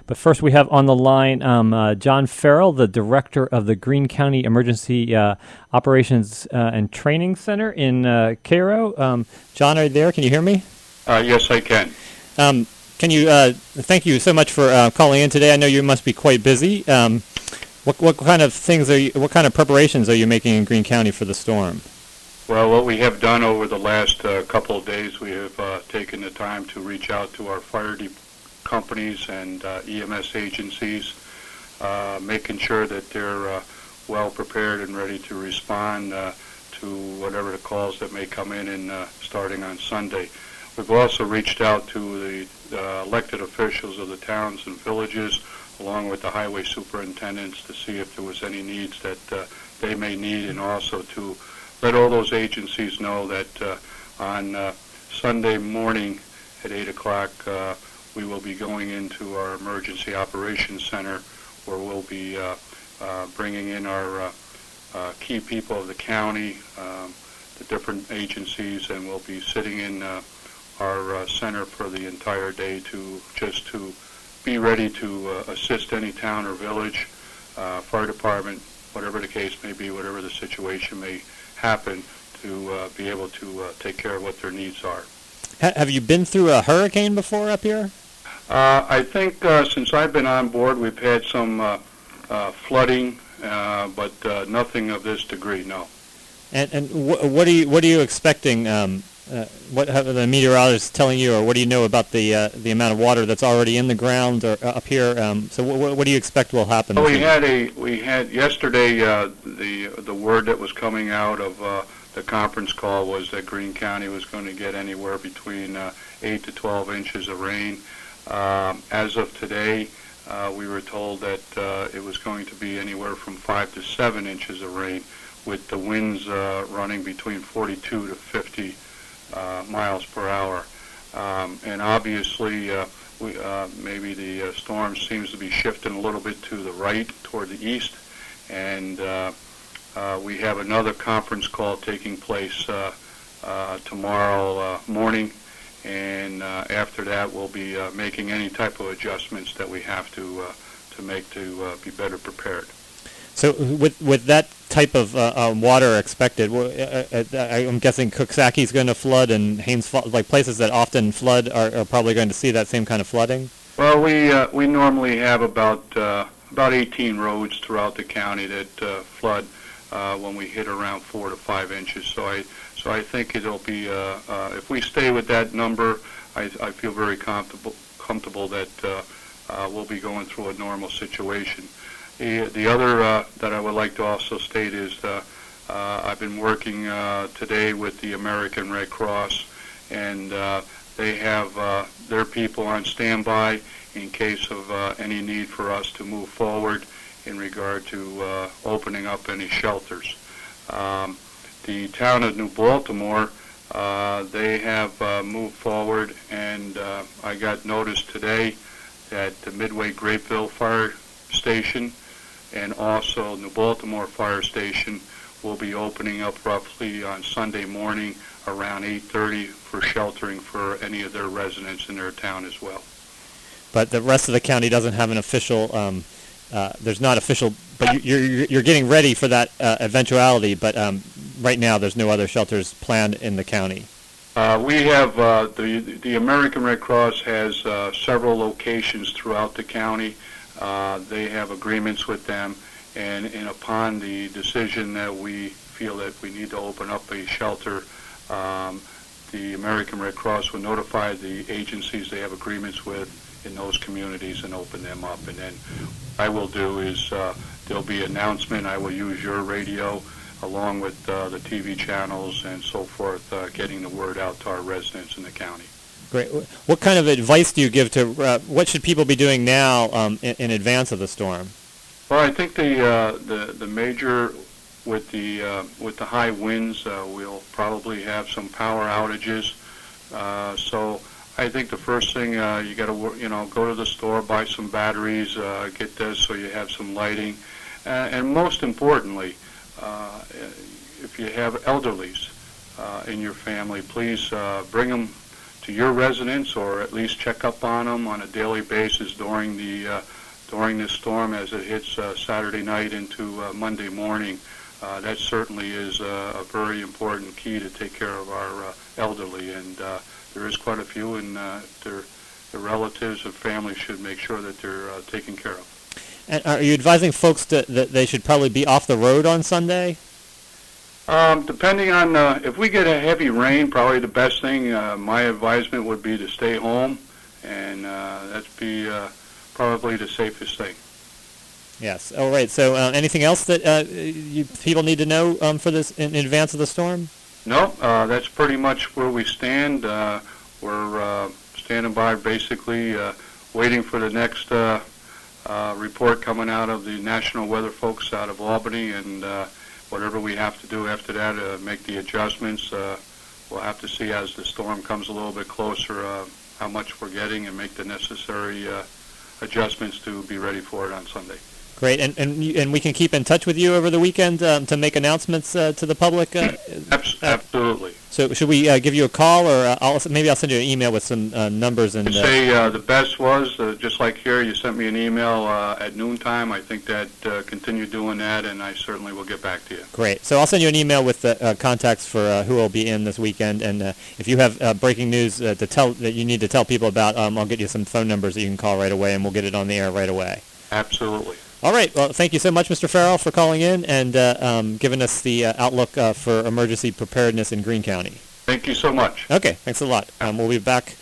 But first, we have on the line John Farrell, the director of the Greene County Emergency Operations and Training Center in Cairo. John, are you there? Can you hear me? Yes, I can. Can you? Thank you so much for calling in today. I know you must be quite busy. What kind of things are you? What kind of preparations are you making in Greene County for the storm? Well, what we have done over the last couple of days, we have taken the time to reach out to our fire companies and EMS agencies, making sure that they're well prepared and ready to respond to whatever the calls that may come in starting on Sunday. We've also reached out to the elected officials of the towns and villages, along with the highway superintendents, to see if there was any needs that they may need, and also to let all those agencies know that on Sunday morning at 8 o'clock we will be going into our Emergency Operations Center, where we'll be bringing in our key people of the county, the different agencies, and we'll be sitting in our center for the entire day to be ready to assist any town or village, fire department, whatever the case may be, whatever the situation may happen, to be able to take care of what their needs are. Have you been through a hurricane before up here? I think since I've been on board, we've had some flooding, but nothing of this degree, no. And what are you expecting? What have the meteorologists telling you, or what do you know about the amount of water that's already in the ground or up here? So what do you expect will happen? Well, we had yesterday the word that was coming out of the conference call was that Greene County was going to get anywhere between 8 to 12 inches of rain. As of today, we were told that it was going to be anywhere from 5 to 7 inches of rain, with the winds running between 42 to 50 miles per hour. And obviously, maybe the storm seems to be shifting a little bit to the right, toward the east, and we have another conference call taking place tomorrow morning, and after that we'll be making any type of adjustments that we have to make to be better prepared. So with that type of water expected, I'm guessing Coxsackie is going to flood, and Haines, like places that often flood, are probably going to see that same kind of flooding? Well, we normally have about 18 roads throughout the county that flood when we hit around 4 to 5 inches. So I think it'll be if we stay with that number, I feel very comfortable that we'll be going through a normal situation. The other that I would like to also state is I've been working today with the American Red Cross, and they have their people on standby in case of any need for us to move forward in regard to opening up any shelters. The town of New Baltimore, they have moved forward, and I got notice today that the Midway Grapeville Fire Station and also New Baltimore Fire Station will be opening up roughly on Sunday morning around 8:30 for sheltering for any of their residents in their town as well. But the rest of the county doesn't have an official. There's not official, but you're getting ready for that eventuality. But right now, there's no other shelters planned in the county. We have the American Red Cross has several locations throughout the county. They have agreements with them, and upon the decision that we feel that we need to open up a shelter, the American Red Cross will notify the agencies they have agreements with in those communities and open them up. And then what I will do is there'll be an announcement. I will use your radio along with the TV channels and so forth, getting the word out to our residents in the county. Great. What kind of advice do you give to what should people be doing now in advance of the storm? Well, I think the major with the high winds, we'll probably have some power outages. So I think the first thing you got to go to the store, buy some batteries, get this so you have some lighting, and most importantly, if you have elderlies in your family, please bring them your residents, or at least check up on them on a daily basis during this storm as it hits Saturday night into Monday morning. That certainly is a very important key to take care of our elderly, and there is quite a few, and their relatives and families should make sure that they're taken care of. And are you advising folks that they should probably be off the road on Sunday? Depending on if we get a heavy rain, probably the best thing, my advisement would be to stay home, and that'd be probably the safest thing. Yes. All right. So anything else that people need to know for this in advance of the storm? No, that's pretty much where we stand. We're standing by, basically waiting for the next report coming out of the national weather folks out of Albany, and whatever we have to do after that, make the adjustments. We'll have to see as the storm comes a little bit closer how much we're getting, and make the necessary adjustments to be ready for it on Sunday. Great, and we can keep in touch with you over the weekend to make announcements to the public. Absolutely. So should we give you a call, or maybe I'll send you an email with some numbers and. I'd say the best was just like here. You sent me an email at noontime. I think that continue doing that, and I certainly will get back to you. Great. So I'll send you an email with the contacts for who will be in this weekend, and if you have breaking news that you need to tell people about, I'll get you some phone numbers that you can call right away, and we'll get it on the air right away. Absolutely. All right. Well, thank you so much, Mr. Farrell, for calling in and giving us the outlook for emergency preparedness in Greene County. Thank you so much. Okay. Thanks a lot. We'll be back